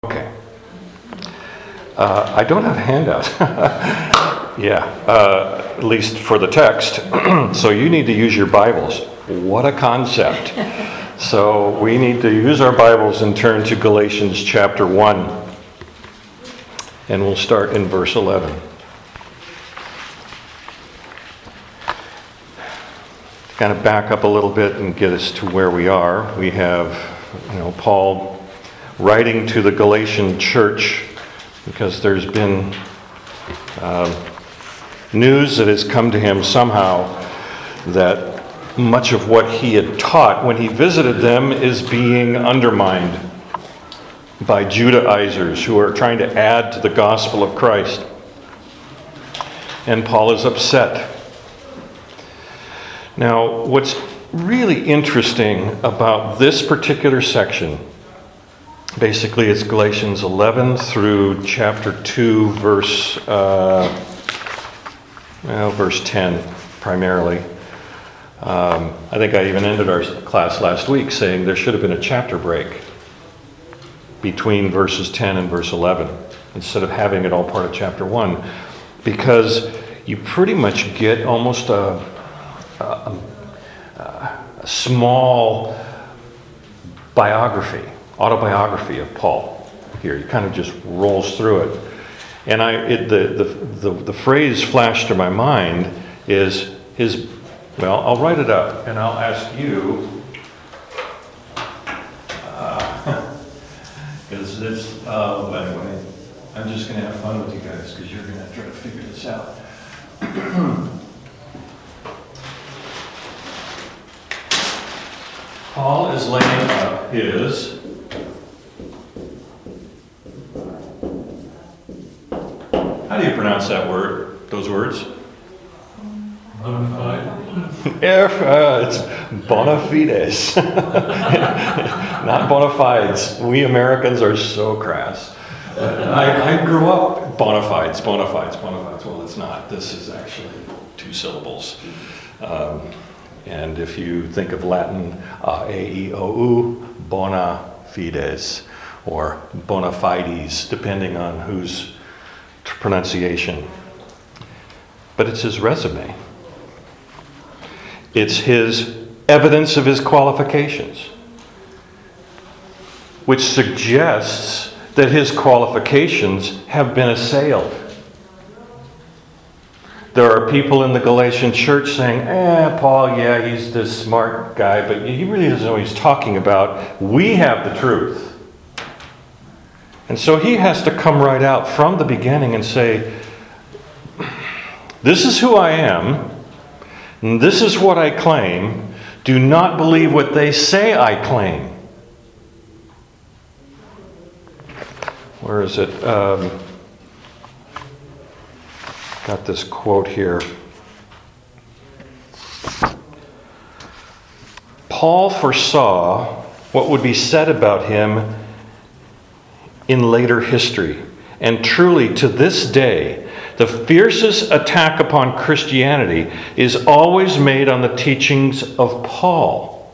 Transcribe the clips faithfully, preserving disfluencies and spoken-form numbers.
Okay. Uh, I don't have a handout. yeah, uh, at least for the text. So you need to use your Bibles. What a concept. So we need to use our Bibles and turn to Galatians chapter one. And we'll start in verse eleven. To kind of back up a little bit and get us to where we are, we have, you know, Paul writing to the Galatian church, because there's been uh, news that has come to him somehow that much of what he had taught when he visited them is being undermined by Judaizers who are trying to add to the gospel of Christ. And Paul is upset. Now, what's really interesting about this particular section, basically, it's Galatians eleven through chapter two, verse uh, well, verse ten, primarily. Um, I think I even ended our class last week saying there should have been a chapter break between verses ten and verse eleven, instead of having it all part of chapter one, because you pretty much get almost a, a, a small biography. Autobiography of Paul here. He kind of just rolls through it. And I, it, the, the, the, the phrase flashed to my mind is his, well, I'll write it up and I'll ask you, because uh, it's, uh, anyway, I'm just going to have fun with you guys because you're going to try to figure this out. Paul is laying up his How do you pronounce that word, those words? Bonafide. Yeah, uh, it's bona fides. Not bona fides. We Americans are so crass. I, I grew up bona fides, bona fides, bona fides. Well, it's not. This is actually two syllables. Um, and if you think of Latin, uh, A E O U, bona fides, or bona fides, depending on whose pronunciation. But it's his resume. It's his evidence of his qualifications, which suggests that his qualifications have been assailed. There are people in the Galatian church saying, eh, Paul, yeah, he's this smart guy, but he really doesn't know what he's talking about. We have the truth. And so he has to come right out from the beginning and say, this is who I am, and this is what I claim. Do not believe what they say I claim. Where is it? Um, got this quote here. Paul foresaw what would be said about him in later history. And truly, to this day, the fiercest attack upon Christianity is always made on the teachings of Paul.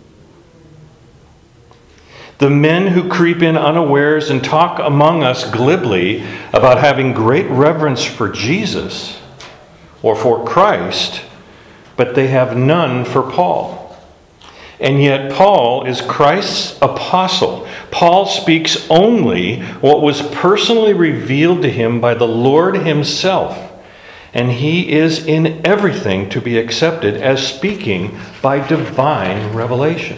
The men who creep in unawares and talk among us glibly about having great reverence for Jesus or for Christ, but they have none for Paul. And yet Paul is Christ's apostle. Paul speaks only what was personally revealed to him by the Lord himself. And he is in everything to be accepted as speaking by divine revelation.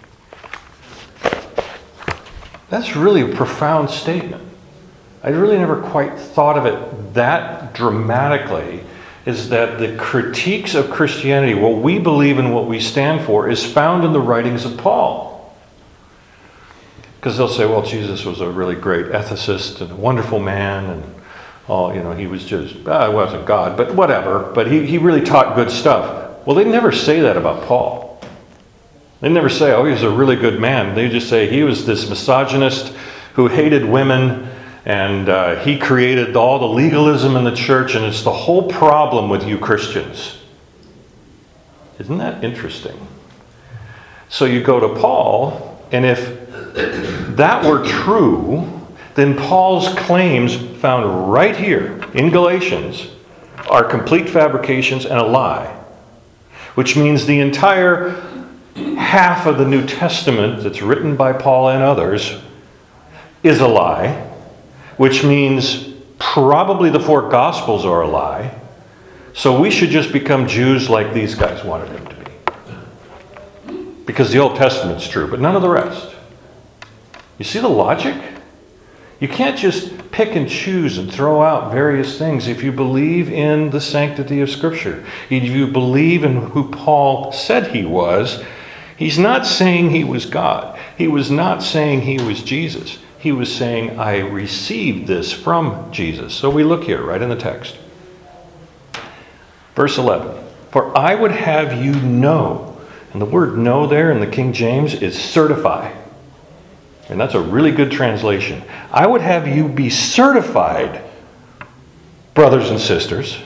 That's really a profound statement. I really never quite thought of it that dramatically. Is that the critiques of Christianity, what we believe and what we stand for, is found in the writings of Paul. Because they'll say, well, Jesus was a really great ethicist and a wonderful man, and oh, you know, he was just, ah, he wasn't God, but whatever. But he, he really taught good stuff. Well, they never say that about Paul. They never say, oh, he was a really good man. They just say he was this misogynist who hated women. And uh, he created all the legalism in the church, and it's the whole problem with you Christians. Isn't that interesting? So you go to Paul, and if that were true, then Paul's claims found right here in Galatians are complete fabrications and a lie, which means the entire half of the New Testament that's written by Paul and others is a lie, which means probably the four Gospels are a lie. So we should just become Jews like these guys wanted them to be. Because the Old Testament's true, but none of the rest. You see the logic? You can't just pick and choose and throw out various things if you believe in the sanctity of Scripture. If you believe in who Paul said he was, he's not saying he was God. He was not saying he was Jesus. He was saying, I received this from Jesus. So we look here, right in the text. Verse eleven. For I would have you know, and the word know there in the King James is certify. And that's a really good translation. I would have you be certified, brothers and sisters,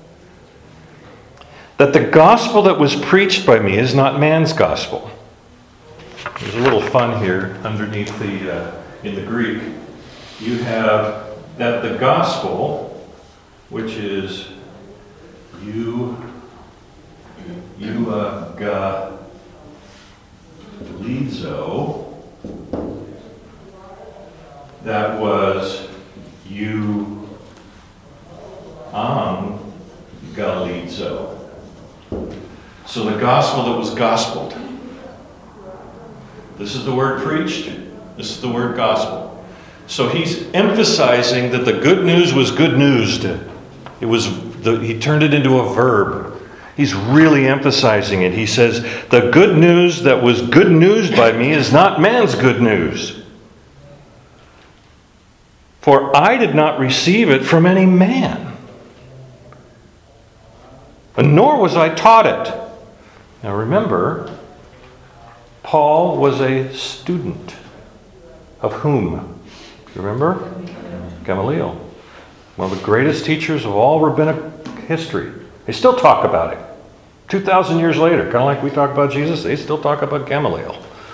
that the gospel that was preached by me is not man's gospel. There's a little fun here underneath the, uh, in the Greek. You have that the gospel, which is you, you, uh, ga, lidzo, that was you, ang, galizo. So the gospel that was gospeled. This is the word preached. This is the word gospel. So he's emphasizing that the good news was good news. It was the, he turned it into a verb. He's really emphasizing it. He says, the good news that was good news by me is not man's good news. For I did not receive it from any man, nor was I taught it. Now remember, Paul was a student of whom? You remember? Gamaliel. One of the greatest teachers of all rabbinic history. They still talk about it. two thousand years later, kind of like we talk about Jesus, they still talk about Gamaliel.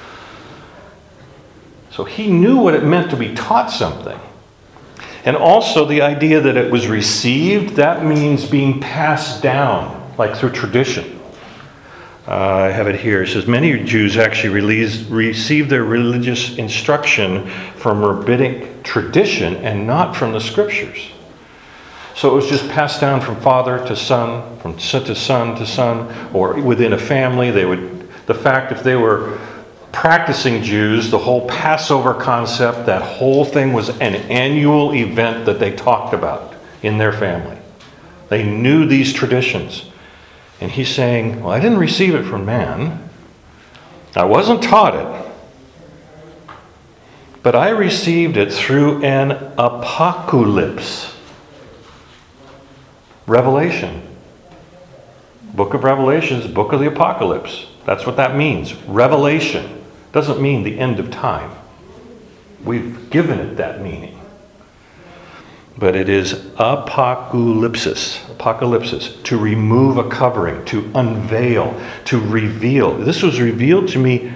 So he knew what it meant to be taught something. And also the idea that it was received, that means being passed down, like through tradition. Uh, I have it here. It says, many Jews actually release, receive their religious instruction from rabbinic tradition and not from the Scriptures. So it was just passed down from father to son, from son to son to son, or within a family. They would, the fact if they were practicing Jews, the whole Passover concept, that whole thing was an annual event that they talked about in their family. They knew these traditions. And he's saying, well, I didn't receive it from man. I wasn't taught it. But I received it through an apocalypse. Revelation. Book of Revelation is the book of the apocalypse. That's what that means. Revelation. Doesn't mean the end of time. We've given it that meaning. But it is apocalypsis, apocalypsis, to remove a covering, to unveil, to reveal. This was revealed to me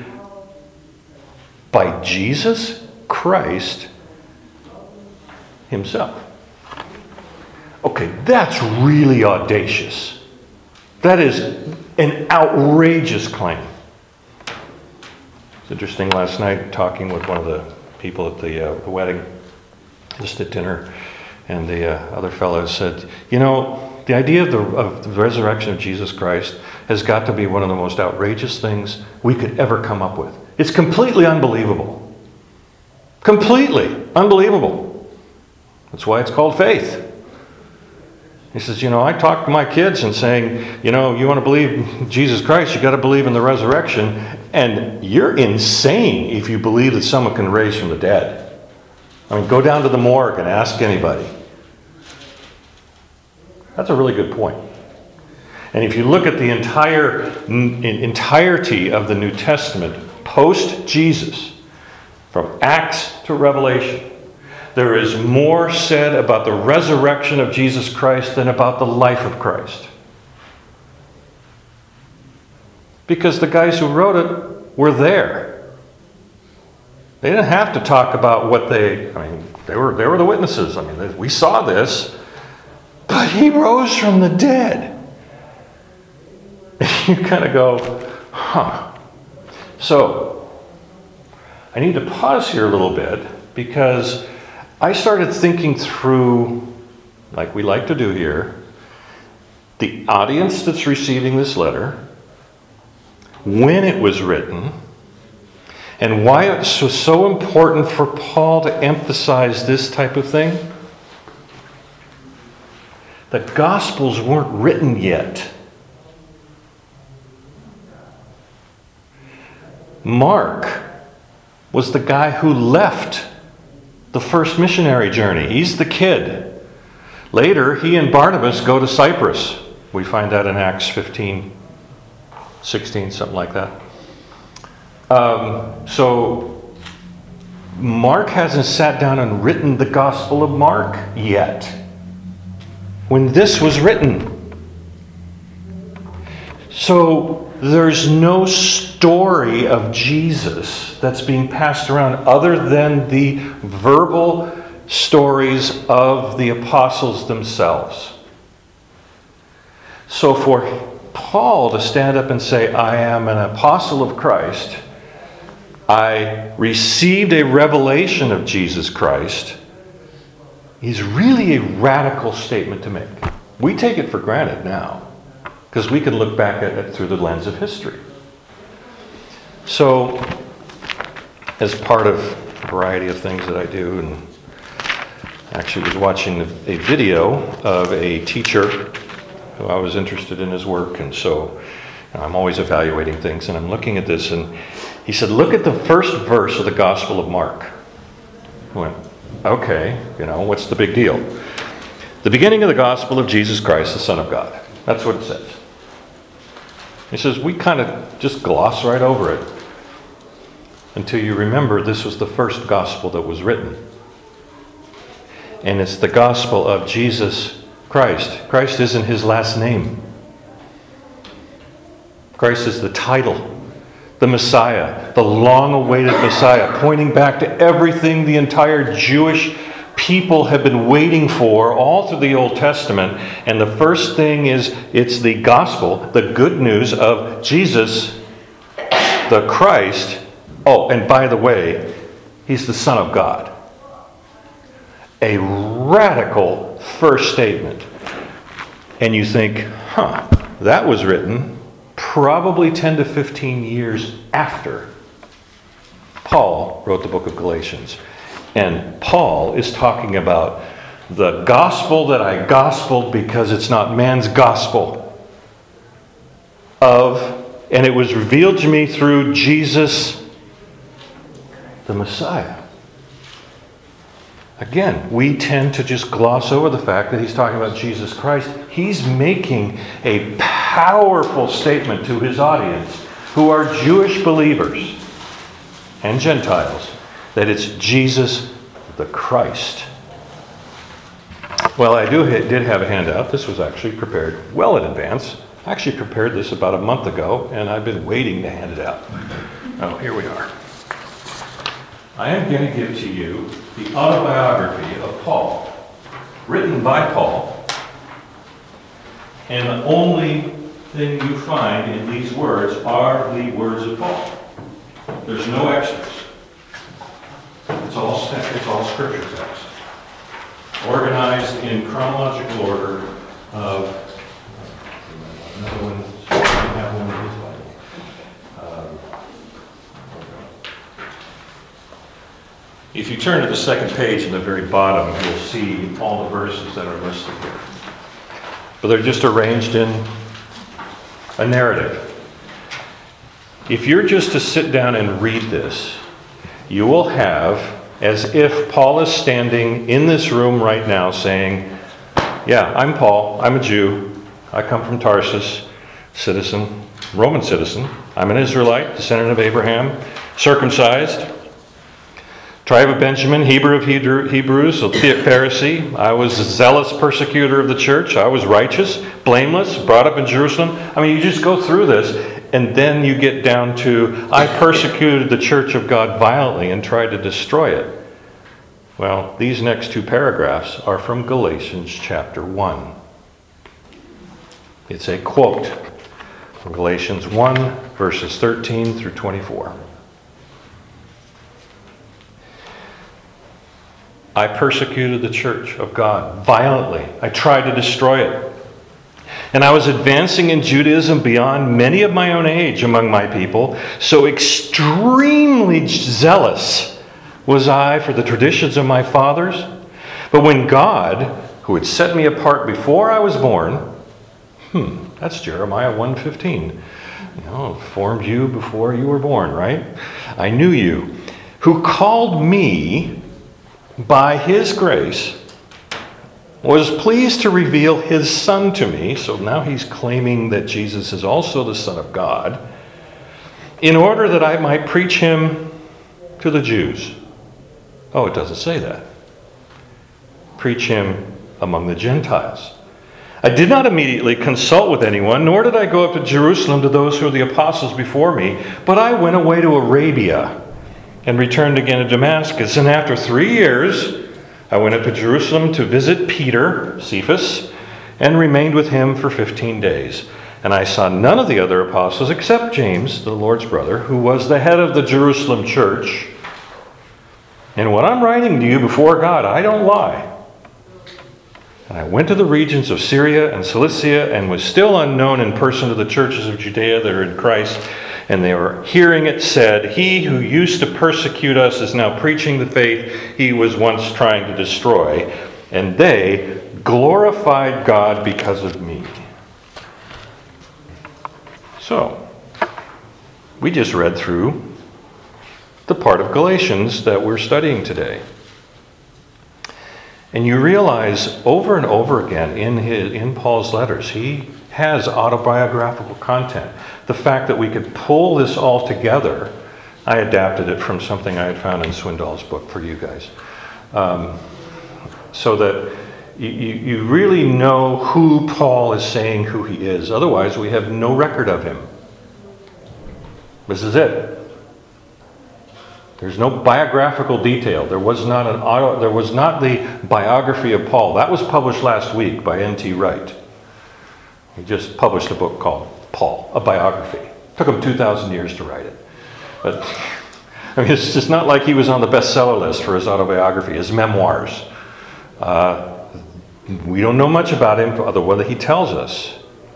by Jesus Christ himself. Okay, that's really audacious. That is an outrageous claim. It's interesting, last night talking with one of the people at the, uh, the wedding, just at dinner, and the uh, other fellow said, you know, the idea of the, of the resurrection of Jesus Christ has got to be one of the most outrageous things we could ever come up with. It's completely unbelievable. Completely unbelievable. That's why it's called faith. He says, you know, I talk to my kids and saying, you know, you want to believe Jesus Christ, you got to believe in the resurrection. And you're insane if you believe that someone can raise from the dead. I mean, go down to the morgue and ask anybody. That's a really good point. And if you look at the entire n- entirety of the New Testament, post-Jesus, from Acts to Revelation, there is more said about the resurrection of Jesus Christ than about the life of Christ. Because the guys who wrote it were there. They didn't have to talk about what they, I mean, they were, they were the witnesses. I mean, they, we saw this, but he rose from the dead. You kind of go, huh. So, I need to pause here a little bit because I started thinking through, like we like to do here, the audience that's receiving this letter, when it was written, and why it was so important for Paul to emphasize this type of thing. The Gospels weren't written yet. Mark was the guy who left the first missionary journey. He's the kid. Later, he and Barnabas go to Cyprus. We find that in Acts fifteen, sixteen, something like that. Um, so, Mark hasn't sat down and written the Gospel of Mark yet. When this was written. So, there's no story of Jesus that's being passed around other than the verbal stories of the apostles themselves. So for Paul to stand up and say, I am an apostle of Christ, I received a revelation of Jesus Christ, is really a radical statement to make. We take it for granted now, because we can look back at it through the lens of history. So, as part of a variety of things that I do, and actually was watching a video of a teacher who I was interested in his work, and so I'm always evaluating things, and I'm looking at this, and he said, look at the first verse of the Gospel of Mark. I went, okay, you know, what's the big deal? The beginning of the Gospel of Jesus Christ, the Son of God. That's what it says. He says, we kind of just gloss right over it until you remember this was the first gospel that was written. And it's the gospel of Jesus Christ. Christ isn't his last name. Christ is the title, the Messiah, the long-awaited Messiah, pointing back to everything the entire Jewish people have been waiting for all through the Old Testament. And the first thing is, it's the gospel, the good news of Jesus, the Christ. Oh, and by the way, he's the Son of God. A radical first statement. And you think, huh, that was written probably ten to fifteen years after Paul wrote the book of Galatians. And Paul is talking about the gospel that I gospeled because it's not man's gospel. Of, and it was revealed to me through Jesus, the Messiah. Again, we tend to just gloss over the fact that he's talking about Jesus Christ. He's making a powerful statement to his audience, who are Jewish believers and Gentiles, that it's Jesus the Christ. Well, I do did have a handout. This was actually prepared well in advance. I actually prepared this about a month ago, and I've been waiting to hand it out. Oh, here we are. I am going to give to you the autobiography of Paul, written by Paul, and the only thing you find in these words are the words of Paul. There's no extras. It's all, it's all scripture text, organized in chronological order of another one. I have one of these. Um, if you turn to the second page in the very bottom, you'll see all the verses that are listed here. But they're just arranged in a narrative. If you're just to sit down and read this, you will have as if Paul is standing in this room right now saying, yeah, I'm Paul, I'm a Jew, I come from Tarsus, citizen, Roman citizen, I'm an Israelite, descendant of Abraham, circumcised, tribe of Benjamin, Hebrew of Hebrews, a Pharisee. I was a zealous persecutor of the church. I was righteous, blameless, brought up in Jerusalem. I mean, you just go through this, And then you get down to, I persecuted the church of God violently and tried to destroy it. Well, these next two paragraphs are from Galatians chapter one. It's a quote from Galatians one, verses thirteen through twenty-four. I persecuted the church of God violently. I tried to destroy it. And I was advancing in Judaism beyond many of my own age among my people, so extremely zealous was I for the traditions of my fathers. But when God, who had set me apart before I was born, hmm, that's Jeremiah one fifteen, you know, formed you before you were born, right? I knew you, who called me by his grace, was pleased to reveal his Son to me. So now he's claiming that Jesus is also the Son of God, in order that I might preach him to the Jews. Oh, it doesn't say that. Preach him among the Gentiles. I did not immediately consult with anyone, nor did I go up to Jerusalem to those who were the apostles before me, but I went away to Arabia and returned again to Damascus. And after three years, I went up to Jerusalem to visit Peter, Cephas, and remained with him for fifteen days. And I saw none of the other apostles except James, the Lord's brother, who was the head of the Jerusalem church. And when I'm writing to you before God, I don't lie. And I went to the regions of Syria and Cilicia and was still unknown in person to the churches of Judea that are in Christ. And they were hearing it said, he who used to persecute us is now preaching the faith he was once trying to destroy. And they glorified God because of me. So, we just read through the part of Galatians that we're studying today. And you realize over and over again in his, in Paul's letters, he has autobiographical content. The fact that we could pull this all together, I adapted it from something I had found in Swindoll's book for you guys. Um, so that you, you, you really know who Paul is saying who he is. Otherwise, we have no record of him. This is it. There's no biographical detail. There was not an auto, there was not the biography of Paul. That was published last week by N T Wright. He just published a book called Paul, a biography. It took him two thousand years to write it. But I mean, it's just not like he was on the bestseller list for his autobiography, his memoirs. Uh, we don't know much about him other than he tells us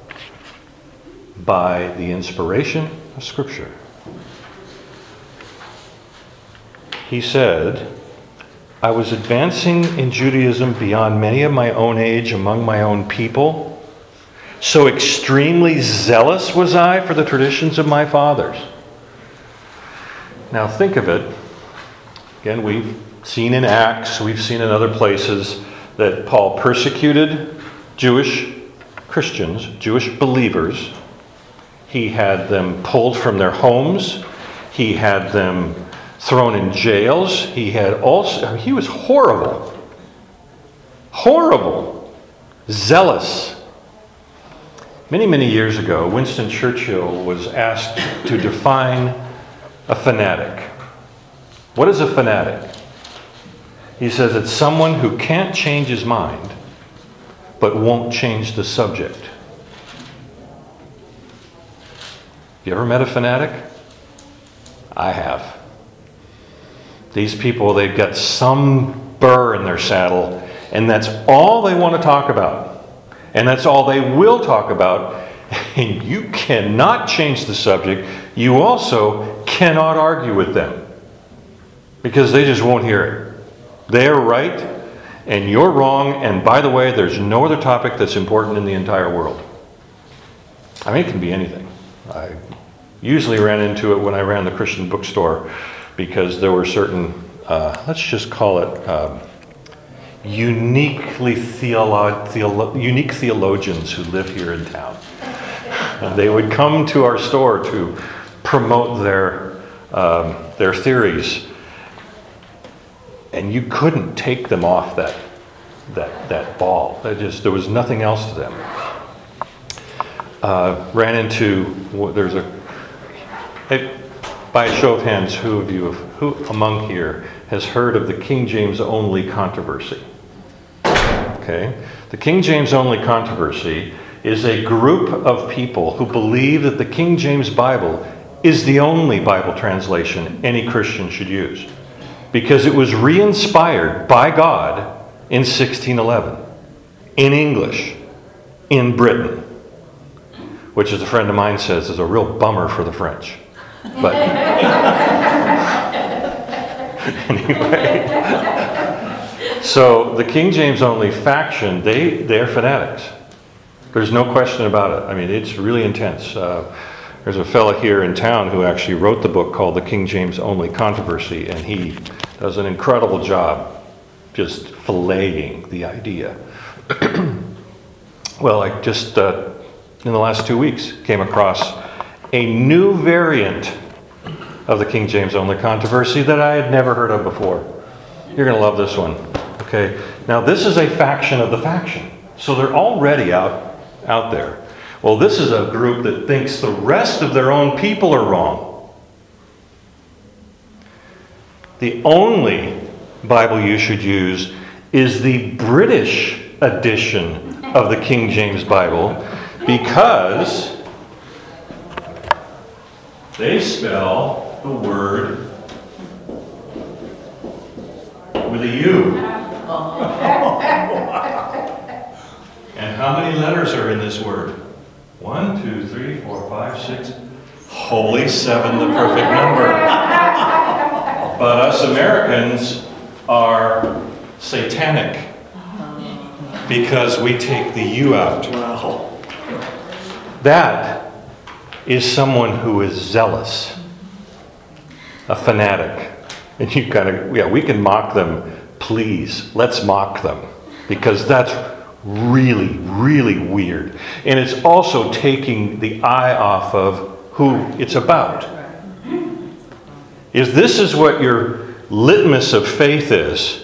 by the inspiration of Scripture. He said, I was advancing in Judaism beyond many of my own age among my own people. So extremely zealous was I for the traditions of my fathers. Now think of it. Again, we've seen in Acts, we've seen in other places that Paul persecuted Jewish Christians, Jewish believers. He had them pulled from their homes. He had them thrown in jails. He had also, he was horrible. Horrible. Zealous. Many, many years ago, Winston Churchill was asked to define a fanatic. What is a fanatic? He says it's someone who can't change his mind, but won't change the subject. You ever met a fanatic? I have. These people, they've got some burr in their saddle, and that's all they want to talk about. And that's all they will talk about. And you cannot change the subject. You also cannot argue with them, because they just won't hear it. They're right, and you're wrong. And by the way, there's no other topic that's important in the entire world. I mean, it can be anything. I usually ran into it when I ran the Christian bookstore, because there were certain, uh, let's just call it, um, uniquely theolo- theolo- unique theologians who live here in town. And they would come to our store to promote their um, their theories, and you couldn't take them off that that that ball. They just there was nothing else to them. Uh, ran into there's a Hey, by a show of hands, who of you, who among here has heard of the King James only controversy? Okay. The King James only controversy is a group of people who believe that the King James Bible is the only Bible translation any Christian should use, because it was re-inspired by God in sixteen eleven in English in Britain, which, as a friend of mine says, is a real bummer for the French. But anyway, so the King James only faction, they, they're fanatics. There's no question about it. I mean, it's really intense. Uh, there's a fella here in town who actually wrote the book called The King James Only Controversy, and he does an incredible job just filleting the idea. Well, I just, uh, in the last two weeks, came across a new variant of the King James only controversy that I had never heard of before. You're going to love this one. Okay. Now, this is a faction of the faction. So they're already out, out there. Well, this is a group that thinks the rest of their own people are wrong. The only Bible you should use is the British edition of the King James Bible, because they spell the word with a U. And how many letters are in this word? One, two, three, four, five, six. Holy seven, the perfect number. But us Americans are satanic because we take the U out. Wow. That is someone who is zealous, a fanatic. And you kind of, yeah, we can mock them. Please, let's mock them, because that's really, really weird. And it's also taking the eye off of who it's about. If this is what your litmus of faith is,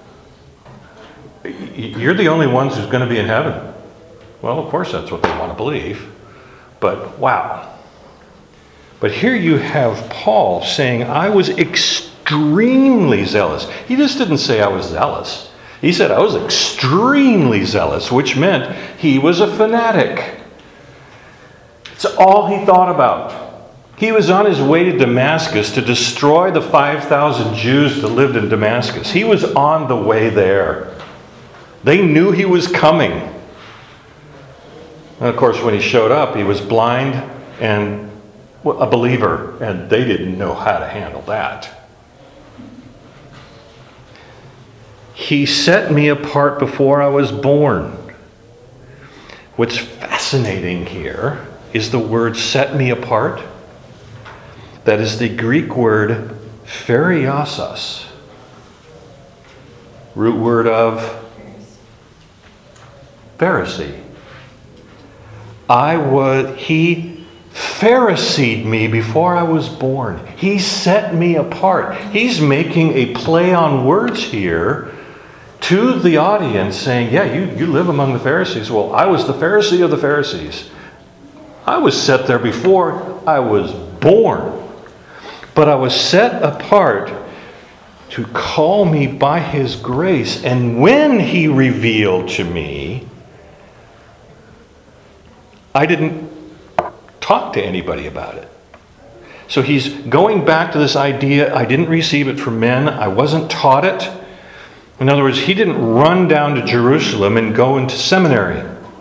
you're the only ones who's going to be in heaven. Well, of course that's what they want to believe. But wow. But here you have Paul saying, I was extremely zealous. He just didn't say I was zealous. He said I was extremely zealous, which meant he was a fanatic. It's all he thought about. He was on his way to Damascus to destroy the five thousand Jews that lived in Damascus. He was on the way there. They knew he was coming. And of course, when he showed up, he was blind and a believer, and they didn't know how to handle that. He set me apart before I was born. What's fascinating here is the word set me apart. That is the Greek word phariosas, root word of Pharisee. I was, he Phariseed me before I was born. He set me apart. He's making a play on words here to the audience, saying, yeah, you, you live among the Pharisees. Well, I was the Pharisee of the Pharisees. I was set there before I was born. But I was set apart to call me by His grace. And when He revealed to me, I didn't talk to anybody about it. So he's going back to this idea, I didn't receive it from men, I wasn't taught it. In other words, he didn't run down to Jerusalem and go into seminary.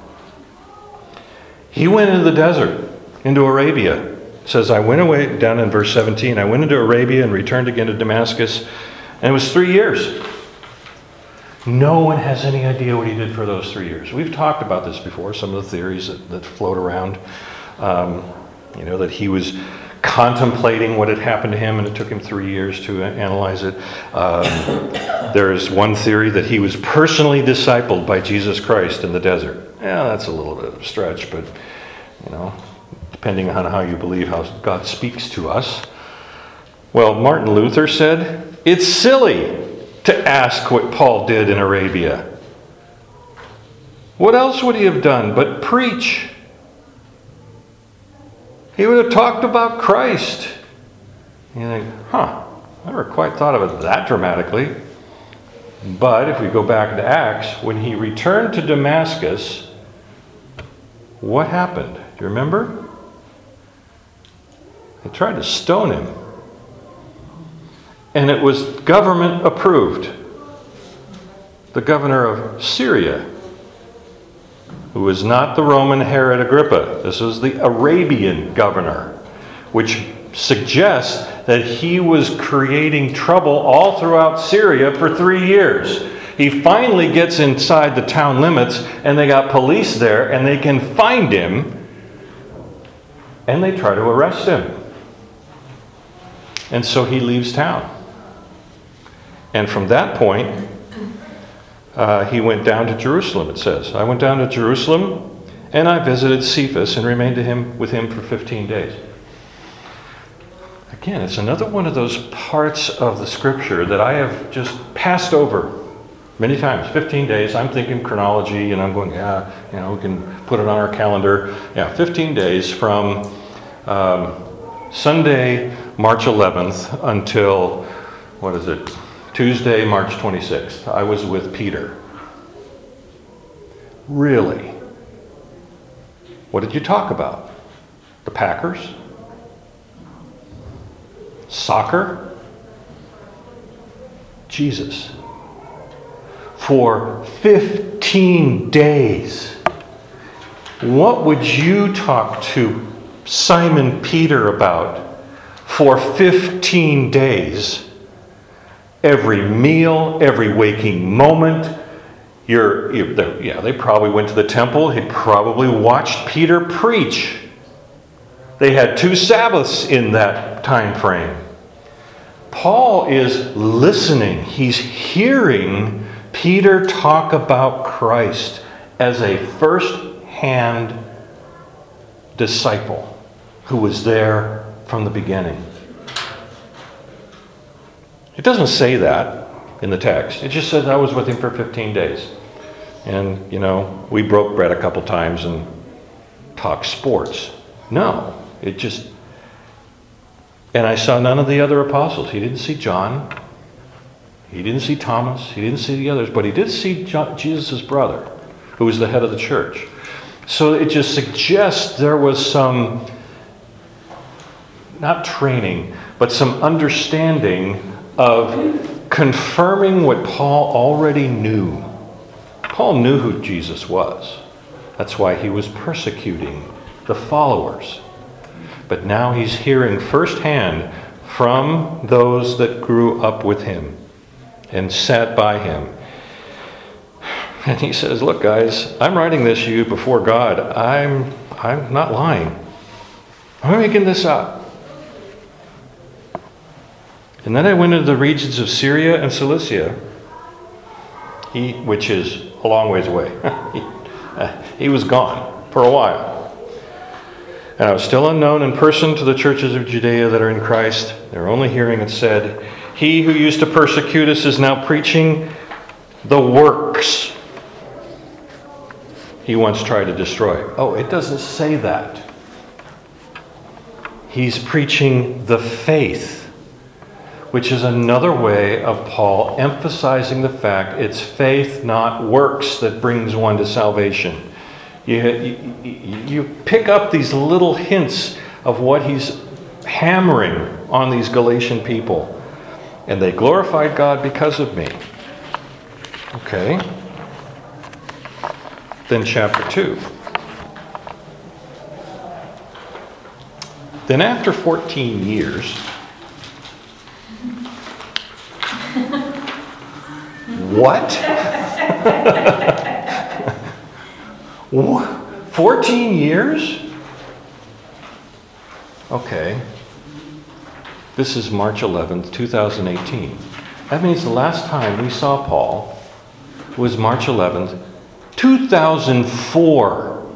He went into the desert, into Arabia. It says, I went away, down in verse seventeen, I went into Arabia and returned again to Damascus, and it was three years. No one has any idea what he did for those three years. We've talked about this before, some of the theories that, that float around. Um, you know, that he was contemplating what had happened to him and it took him three years to analyze it. Um, there is one theory that he was personally discipled by Jesus Christ in the desert. Yeah, that's a little bit of a stretch, but, you know, depending on how you believe how God speaks to us. Well, Martin Luther said, it's silly to ask what Paul did in Arabia. What else would he have done but preach? He would have talked about Christ. You think, huh, I never quite thought of it that dramatically. But if we go back to Acts, when he returned to Damascus, what happened? Do you remember? They tried to stone him. And it was government approved. The governor of Syria, who was not the Roman Herod Agrippa. This was the Arabian governor, which suggests that he was creating trouble all throughout Syria for three years. He finally gets inside the town limits, and they got police there, and they can find him, and they try to arrest him. And so he leaves town. And from that point, uh, he went down to Jerusalem, it says. I went down to Jerusalem, and I visited Cephas and remained to him, with him for fifteen days. Again, it's another one of those parts of the scripture that I have just passed over many times. fifteen days, I'm thinking chronology, and I'm going, yeah, you know, we can put it on our calendar. Yeah, fifteen days from um, Sunday, March eleventh, until, what is it, Tuesday, March twenty-sixth. I was with Peter. Really? What did you talk about? The Packers? Soccer? Jesus. For fifteen days. What would you talk to Simon Peter about for fifteen days? Every meal, every waking moment. You're, you're, yeah, they probably went to the temple. He probably watched Peter preach. They had two Sabbaths in that time frame. Paul is listening. He's hearing Peter talk about Christ as a first-hand disciple who was there from the beginning. It doesn't say that in the text. It just says I was with him for fifteen days. And, you know, we broke bread a couple times and talked sports. No, it just... And I saw none of the other apostles. He didn't see John. He didn't see Thomas. He didn't see the others. But he did see John, Jesus' brother, who was the head of the church. So it just suggests there was some, not training, but some understanding of confirming what Paul already knew. Paul knew who Jesus was. That's why he was persecuting the followers. But now he's hearing firsthand from those that grew up with him and sat by him. And he says, look guys, I'm writing this to you before God. I'm, I'm not lying. I'm not making this up. And then I went into the regions of Syria and Cilicia, he, which is a long ways away. he, uh, he was gone for a while. And I was still unknown in person to the churches of Judea that are in Christ. They were only hearing it said, he who used to persecute us is now preaching the works he once tried to destroy. Oh, it doesn't say that. He's preaching the faith, which is another way of Paul emphasizing the fact it's faith, not works, that brings one to salvation. You, you, you pick up these little hints of what he's hammering on these Galatian people. And they glorified God because of me. Okay. Then chapter two. Then after fourteen years, what? fourteen years? Okay. This is March eleventh, twenty eighteen. That means the last time we saw Paul was March eleventh, two thousand four.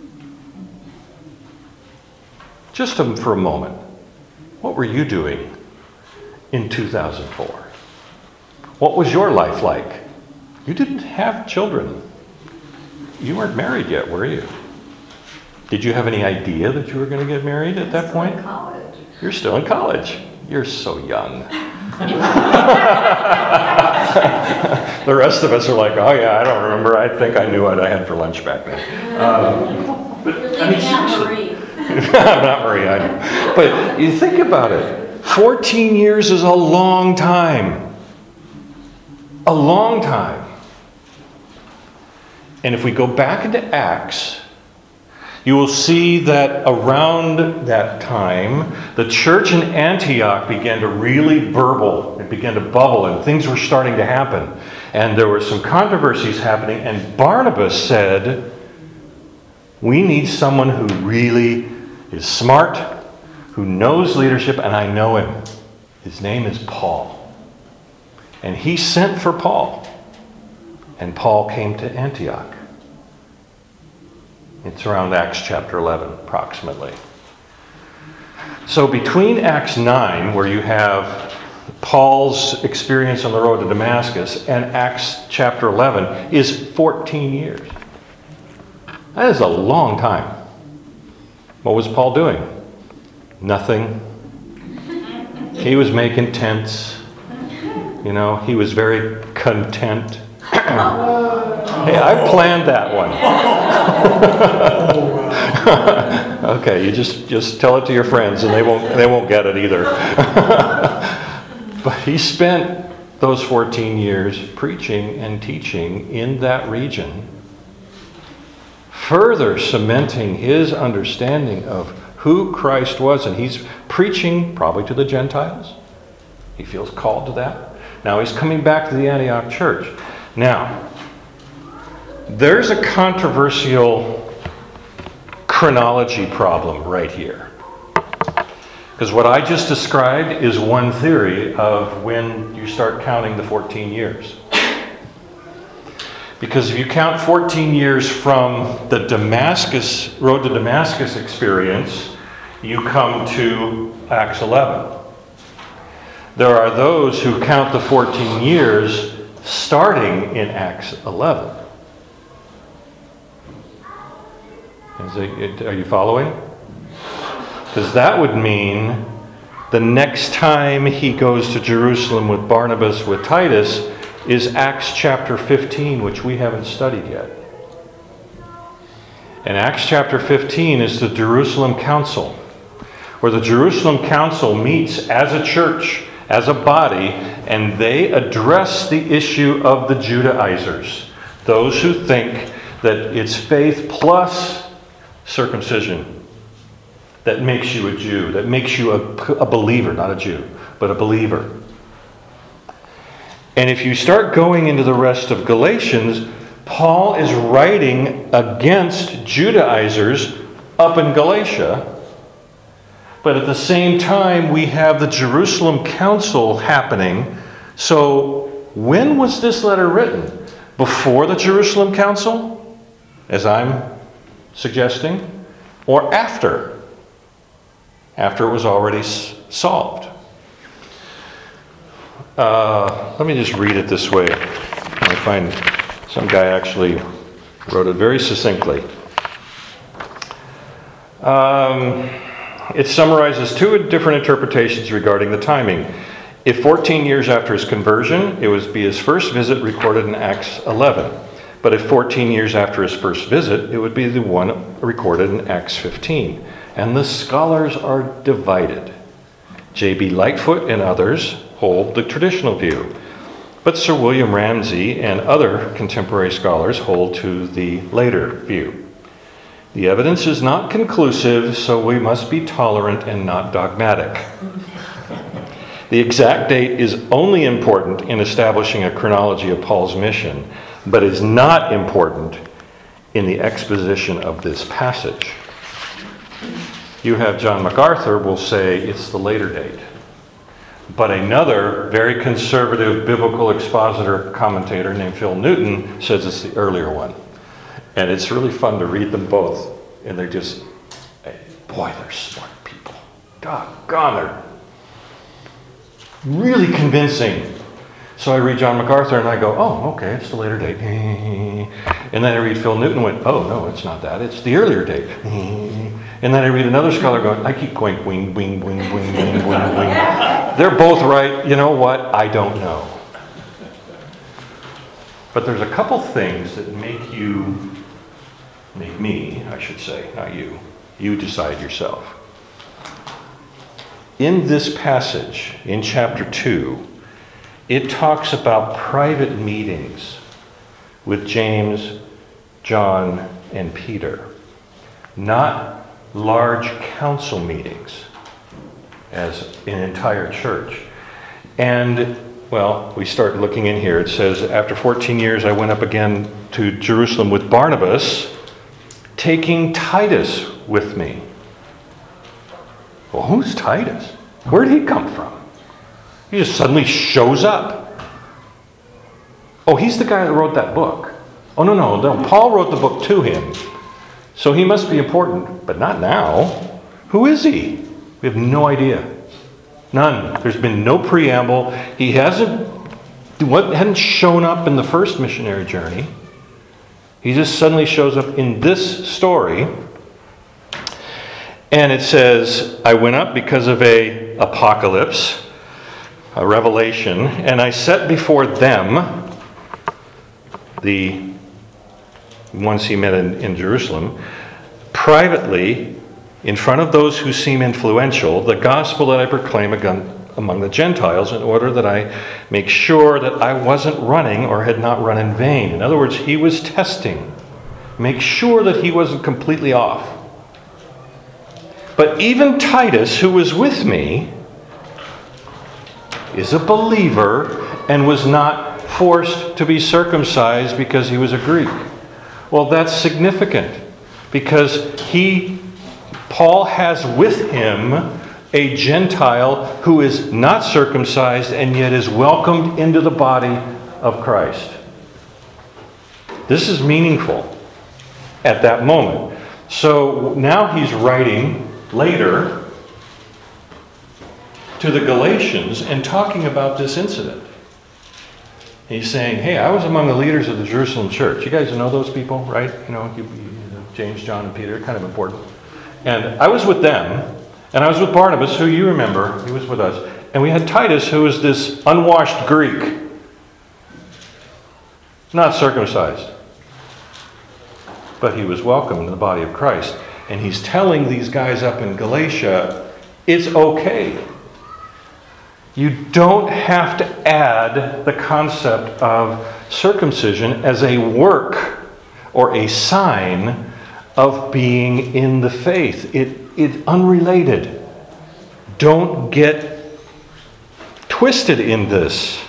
Just for a moment, what were you doing in two thousand four? What was your life like? You didn't have children. You weren't married yet, were you? Did you have any idea that you were going to get married at that point? In college. You're still in college. You're so young. The rest of us are like, oh yeah, I don't remember. I think I knew what I had for lunch back then. Um, but, You're I mean, leaving out seriously. Marie. I'm not Marie, I know. But you think about it. fourteen years is a long time. A long time. And if we go back into Acts, you will see that around that time, the church in Antioch began to really burble. It began to bubble, and things were starting to happen. And there were some controversies happening, and Barnabas said, we need someone who really is smart, who knows leadership, and I know him. His name is Paul. And he sent for Paul. And Paul came to Antioch. It's around Acts chapter eleven, approximately. So between Acts nine, where you have Paul's experience on the road to Damascus, and Acts chapter eleven, is fourteen years. That is a long time. What was Paul doing? Nothing. He was making tents. You know, he was very content. Hey, I planned that one. Okay, you just, just tell it to your friends and they won't they won't get it either. But he spent those fourteen years preaching and teaching in that region, further cementing his understanding of who Christ was, and he's preaching probably to the Gentiles. He feels called to that. Now he's coming back to the Antioch church. Now, there's a controversial chronology problem right here. Because what I just described is one theory of when you start counting the fourteen years. Because if you count fourteen years from the Damascus, road to Damascus experience, you come to Acts eleven. There are those who count the fourteen years starting in Acts eleven. Is it, are you following? Because that would mean the next time he goes to Jerusalem with Barnabas with Titus is Acts chapter fifteen, which we haven't studied yet. And Acts chapter fifteen is the Jerusalem Council, where the Jerusalem Council meets as a church, as a body, and they address the issue of the Judaizers, those who think that it's faith plus circumcision that makes you a Jew, that makes you a, a believer, not a Jew, but a believer. And if you start going into the rest of Galatians, Paul is writing against Judaizers up in Galatia. But at the same time, we have the Jerusalem Council happening. So when was this letter written? Before the Jerusalem Council, as I'm suggesting, or after? After it was already s- solved. Uh, let me just read it this way. I find some guy actually wrote it very succinctly. Um, it summarizes two different interpretations regarding the timing. If fourteen years after his conversion, it would be his first visit recorded in Acts eleven. But if fourteen years after his first visit, it would be the one recorded in Acts fifteen. And the scholars are divided. J B Lightfoot and others hold the traditional view, but Sir William Ramsay and other contemporary scholars hold to the later view. The evidence is not conclusive, so we must be tolerant and not dogmatic. The exact date is only important in establishing a chronology of Paul's mission, but is not important in the exposition of this passage. You have John MacArthur will say it's the later date. But another very conservative biblical expositor commentator named Phil Newton says it's the earlier one. And it's really fun to read them both. And they're just, boy, they're smart people. Doggone, they're really convincing. So I read John MacArthur and I go, oh, okay, it's the later date. And then I read Phil Newton and went, oh, no, it's not that. It's the earlier date. And then I read another scholar going, I keep going, wing, wing, wing, wing, wing, wing, wing. They're both right. You know what? I don't know. But there's a couple things that make you, make me, I should say, not you. You decide yourself. In this passage, in chapter two, it talks about private meetings with James, John, and Peter. Not large council meetings as an entire church. And, well, we start looking in here. It says, after fourteen years, I went up again to Jerusalem with Barnabas, taking Titus with me. Well, who's Titus? Where did he come from? He just suddenly shows up. Oh, he's the guy that wrote that book. Oh, no, no, no. Paul wrote the book to him. So he must be important, but not now. Who is he? We have no idea. None. There's been no preamble. He hasn't, what, hadn't shown up in the first missionary journey. He just suddenly shows up in this story. And it says, I went up because of a apocalypse, a revelation, and I set before them, the ones he met in, in Jerusalem, privately, in front of those who seem influential, the gospel that I proclaim among the Gentiles, in order that I make sure that I wasn't running or had not run in vain. In other words, he was testing. Make sure that he wasn't completely off. But even Titus, who was with me, is a believer and was not forced to be circumcised because he was a Greek. Well, that's significant because he, Paul has with him a Gentile who is not circumcised and yet is welcomed into the body of Christ. This is meaningful at that moment. So now he's writing later to the Galatians and talking about this incident. He's saying, hey, I was among the leaders of the Jerusalem church. You guys know those people, right? You know, you, you, James, John, and Peter, kind of important. And I was with them, and I was with Barnabas, who you remember, he was with us. And we had Titus, who was this unwashed Greek, not circumcised. But he was welcomed in the body of Christ. And he's telling these guys up in Galatia, it's okay. You don't have to add the concept of circumcision as a work or a sign of being in the faith. It, it's unrelated. Don't get twisted in this.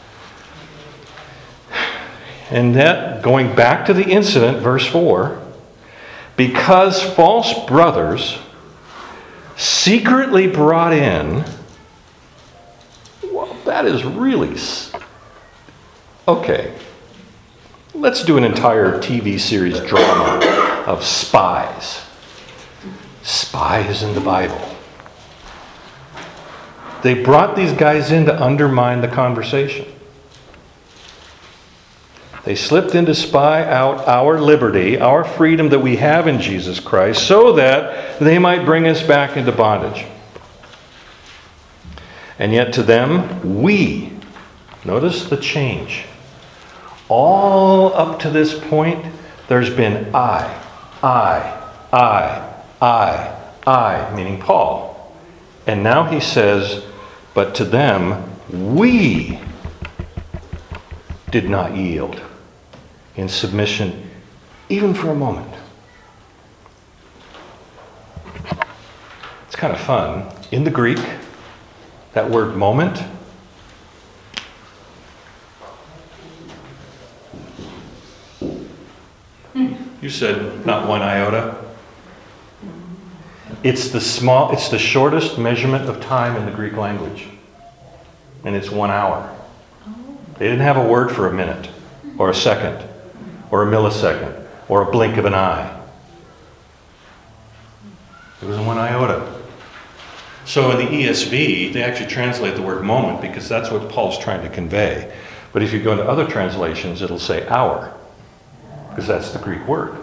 And that, going back to the incident, verse four, because false brothers secretly brought in, well, that is really, okay. Let's do an entire T V series drama of spies. Spies in the Bible. They brought these guys in to undermine the conversation. They slipped in to spy out our liberty, our freedom that we have in Jesus Christ, so that they might bring us back into bondage. And yet to them, we, notice the change. All up to this point, there's been I, I, I, I, I, meaning Paul. And now he says, but to them, we did not yield in submission, even for a moment. It's kind of fun. In the Greek, that word moment, you said not one iota. It's the small, it's the shortest measurement of time in the Greek language. And it's one hour. They didn't have a word for a minute, or a second, or a millisecond, or a blink of an eye. It was one iota. So in the E S V, they actually translate the word moment because that's what Paul's trying to convey. But if you go into other translations, it'll say hour, because that's the Greek word.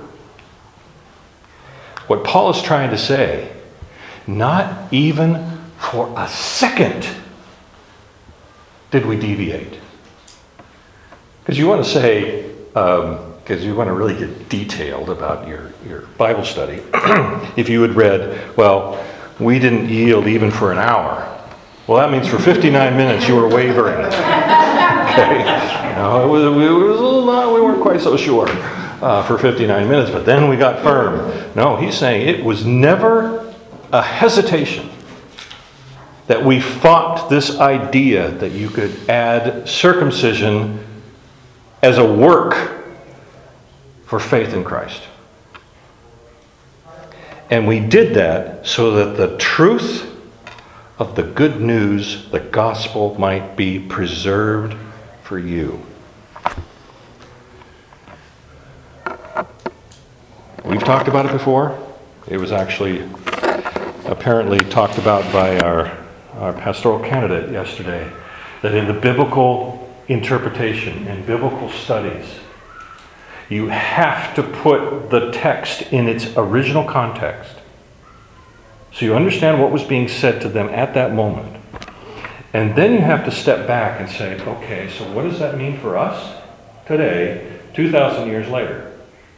What Paul is trying to say, not even for a second did we deviate. Because you want to say, because um, you want to really get detailed about your, your Bible study, if you had read, well, we didn't yield even for an hour. Well, that means for fifty-nine minutes you were wavering. Okay? You know, it was, it was a little, uh, we weren't quite so sure uh, for fifty-nine minutes, but then we got firm. No, he's saying it was never a hesitation that we fought this idea that you could add circumcision as a work for faith in Christ. And we did that so that the truth of the good news, the gospel, might be preserved for you. We've talked about it before. It was actually apparently talked about by our, our pastoral candidate yesterday, that in the biblical interpretation, in biblical studies, you have to put the text in its original context. So you understand what was being said to them at that moment. And then you have to step back and say, okay, so what does that mean for us today, two thousand years later?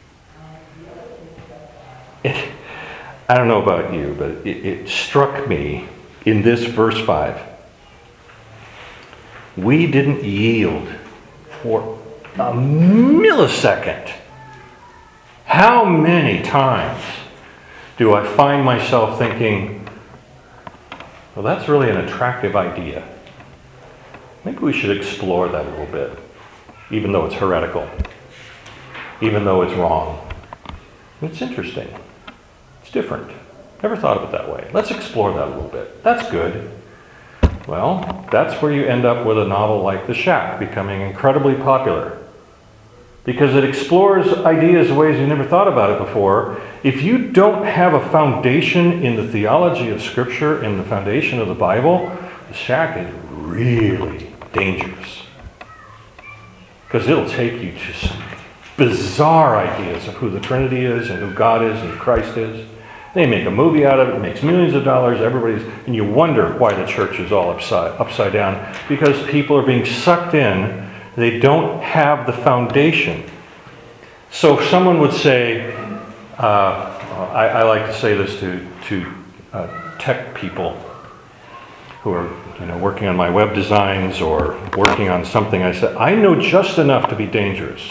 It, I don't know about you, but it, it struck me in this verse five. We didn't yield for a millisecond. How many times do I find myself thinking, well, that's really an attractive idea. Maybe we should explore that a little bit, even though it's heretical, even though it's wrong. It's interesting. It's different. Never thought of it that way. Let's explore that a little bit. That's good. Well, that's where you end up with a novel like The Shack becoming incredibly popular. Because it explores ideas in ways you never thought about it before. If you don't have a foundation in the theology of Scripture, in the foundation of the Bible, The Shack is really dangerous. Because it'll take you to some bizarre ideas of who the Trinity is and who God is and who Christ is. They make a movie out of it, it makes millions of dollars, everybody's, and you wonder why the church is all upside, upside down. Because people are being sucked in. They don't have the foundation. So someone would say, uh, I, I like to say this to, to uh, tech people who are you know, working on my web designs or working on something. I said, I know just enough to be dangerous.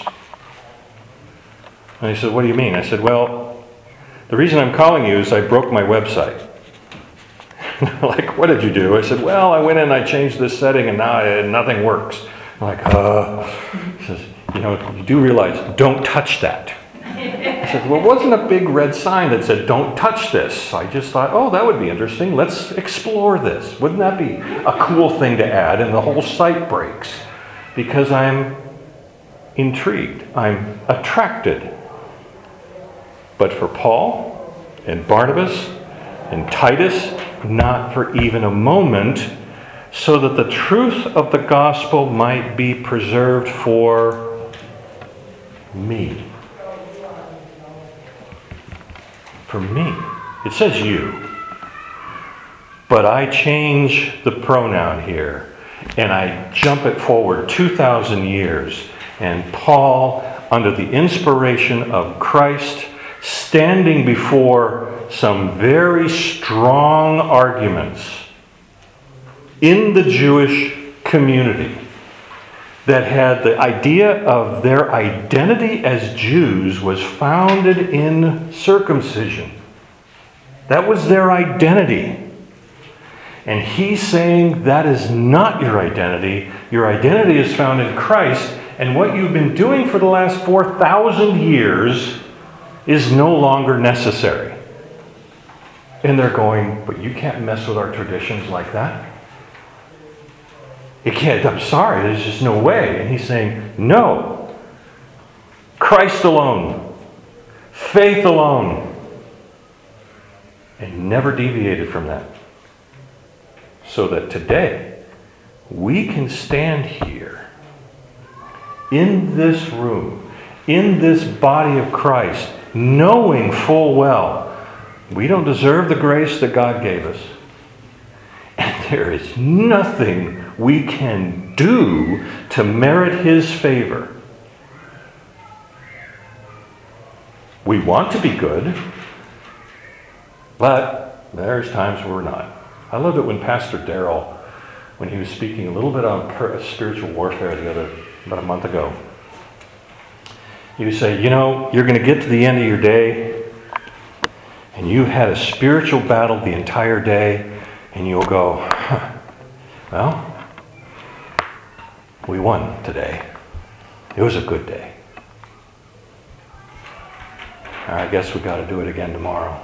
And he said, what do you mean? I said, well, the reason I'm calling you is I broke my website. Like, what did you do? I said, well, I went in and I changed this setting and now I, nothing works. I'm like, uh, he says, you know, you do realize, don't touch that. I said, well, it wasn't a big red sign that said, don't touch this. I just thought, oh, that would be interesting. Let's explore this. Wouldn't that be a cool thing to add? And the whole site breaks because I'm intrigued. I'm attracted. But for Paul and Barnabas and Titus, not for even a moment, so that the truth of the gospel might be preserved for me. For me. It says you. But I change the pronoun here, and I jump it forward two thousand years, and Paul, under the inspiration of Christ, standing before some very strong arguments in the Jewish community that had the idea of their identity as Jews was founded in circumcision. That was their identity. And he's saying that is not your identity. Your identity is found in Christ, and what you've been doing for the last four thousand years is no longer necessary. And they're going, but you can't mess with our traditions like that. You can't, I'm sorry, there's just no way. And he's saying, no. Christ alone. Faith alone. And never deviated from that. so that today we can stand here in this room, in this body of Christ, knowing full well we don't deserve the grace that God gave us. And there is nothing we can do to merit His favor. We want to be good, but there's times where we're not. I loved it when Pastor Darrell, when he was speaking a little bit on per- spiritual warfare the other, about a month ago, he would say, you know, you're going to get to the end of your day, and you've had a spiritual battle the entire day, and you'll go, huh, well, we won today. It was a good day. I guess we got to do it again tomorrow.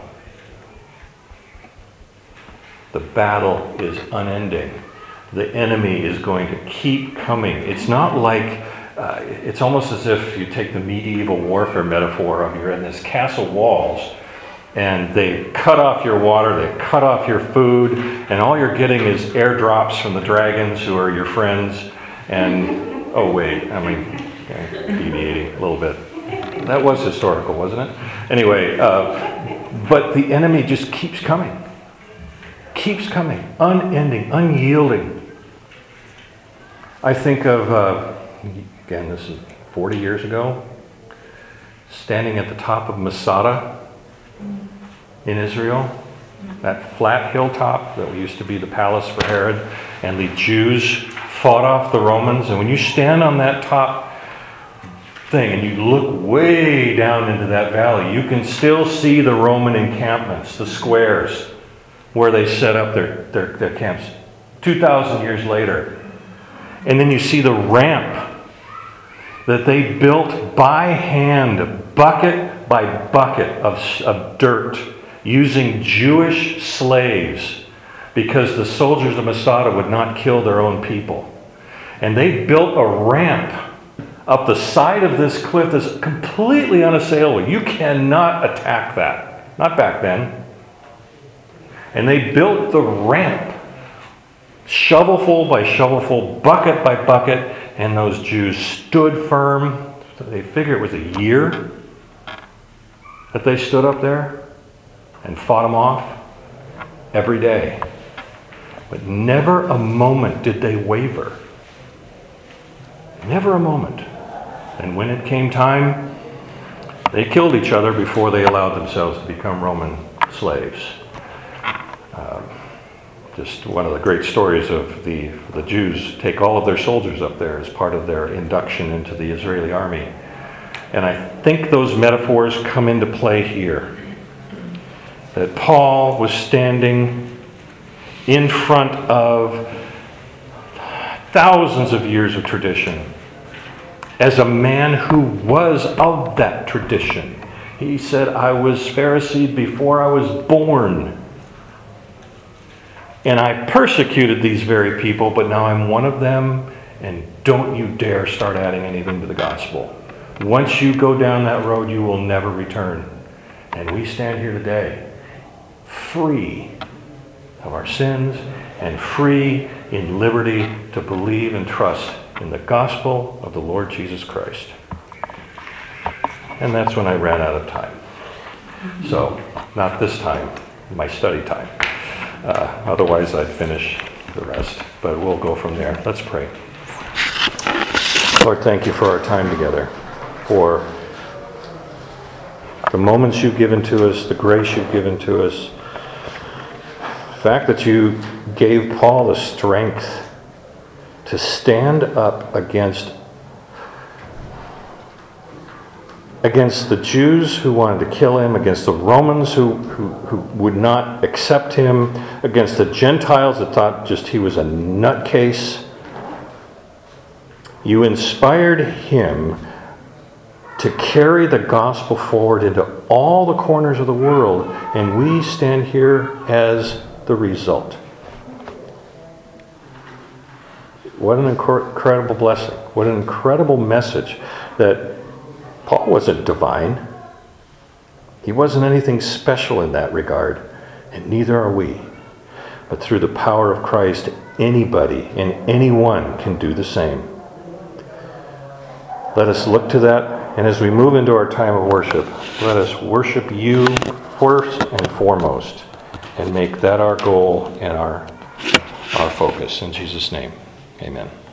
The battle is unending. The enemy is going to keep coming. It's not like, uh, it's almost as if you take the medieval warfare metaphor of you're in this castle walls and they cut off your water, they cut off your food, and all you're getting is airdrops from the dragons who are your friends. And, oh wait, I mean, okay, deviating a little bit. That was historical, wasn't it? Anyway, uh, but the enemy just keeps coming. Keeps coming. Unending, unyielding. I think of, uh, again, this is forty years ago, standing at the top of Masada in Israel, that flat hilltop that used to be the palace for Herod, and the Jews fought off the Romans. And when you stand on that top thing and you look way down into that valley, you can still see the Roman encampments, the squares where they set up their, their, their camps two thousand years later. And then you see the ramp that they built by hand, bucket by bucket of, of dirt, using Jewish slaves because the soldiers of Masada would not kill their own people. And they built a ramp up the side of this cliff that's completely unassailable. You cannot attack that. Not back then. And they built the ramp, shovelful by shovelful, bucket by bucket, and those Jews stood firm. So they figure it was a year that they stood up there and fought them off every day. But never a moment did they waver. Never a moment. And when it came time, they killed each other before they allowed themselves to become Roman slaves. Um, just one of the great stories of the, the Jews take all of their soldiers up there as part of their induction into the Israeli army. And I think those metaphors come into play here. That Paul was standing in front of thousands of years of tradition as a man who was of that tradition. He said, I was Pharisee before I was born. And I persecuted these very people, but now I'm one of them, and don't you dare start adding anything to the gospel. Once you go down that road, you will never return. And we stand here today, free of our sins, and free in liberty to believe and trust in the gospel of the Lord Jesus Christ. And that's when I ran out of time. So, not this time, my study time. Uh, otherwise, I'd finish the rest. But we'll go from there. Let's pray. Lord, thank you for our time together, for the moments you've given to us, the grace you've given to us, the fact that you gave Paul the strength to stand up against against the Jews who wanted to kill him, against the Romans who, who, who would not accept him, against the Gentiles that thought just he was a nutcase. You inspired him to carry the gospel forward into all the corners of the world, and we stand here as the result. What an incredible blessing. What an incredible message that Paul wasn't divine. He wasn't anything special in that regard, and neither are we. but through the power of Christ, anybody and anyone can do the same. Let us look to that, and as we move into our time of worship, let us worship you first and foremost, and make that our goal and our, our focus. In Jesus' name, amen.